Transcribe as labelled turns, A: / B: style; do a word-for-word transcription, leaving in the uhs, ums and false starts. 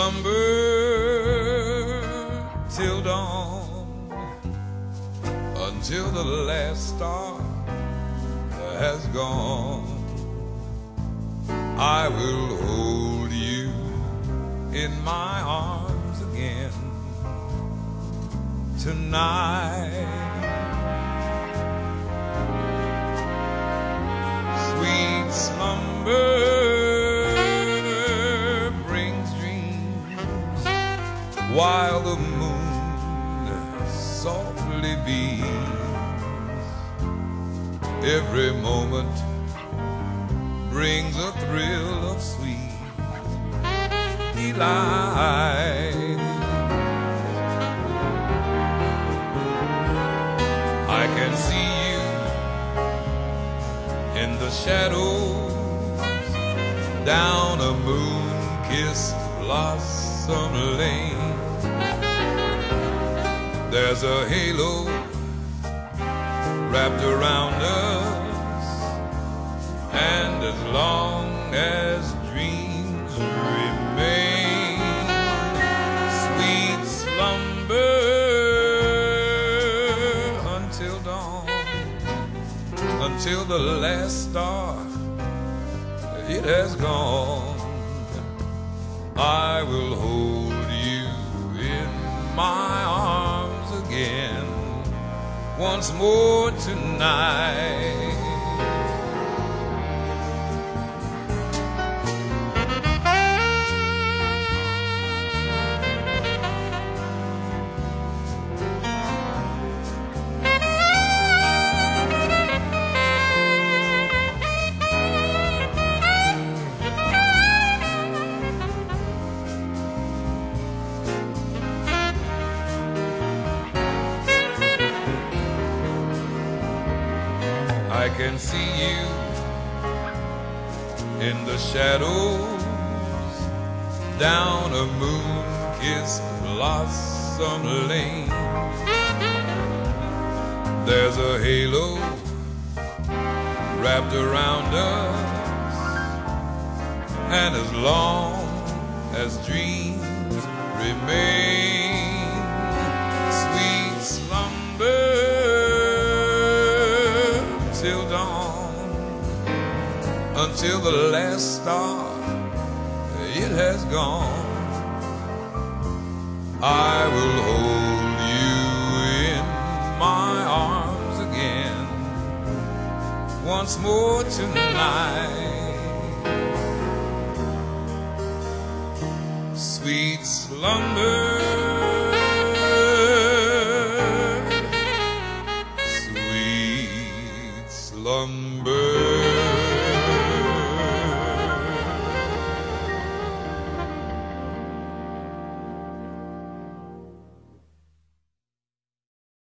A: slumber till dawn, until the last star has gone. I will hold you in my arms again tonight. Sweet slumber brings dreams while the moon softly beams. Every moment brings a thrill of sweet delight. I can see you in the shadows down a moon-kissed blossom lane. There's a halo wrapped around us, and as long as dreams remain, sweet slumber until dawn, until the last star it has gone. I will hold you in my arms again once more tonight. I can see you in the shadows down a moon-kissed blossom lane. There's a halo wrapped around us, and as long as dreams remain, sweet slumber till dawn, until the last star it has gone. I will hold you in my arms again once more tonight. Sweet slumber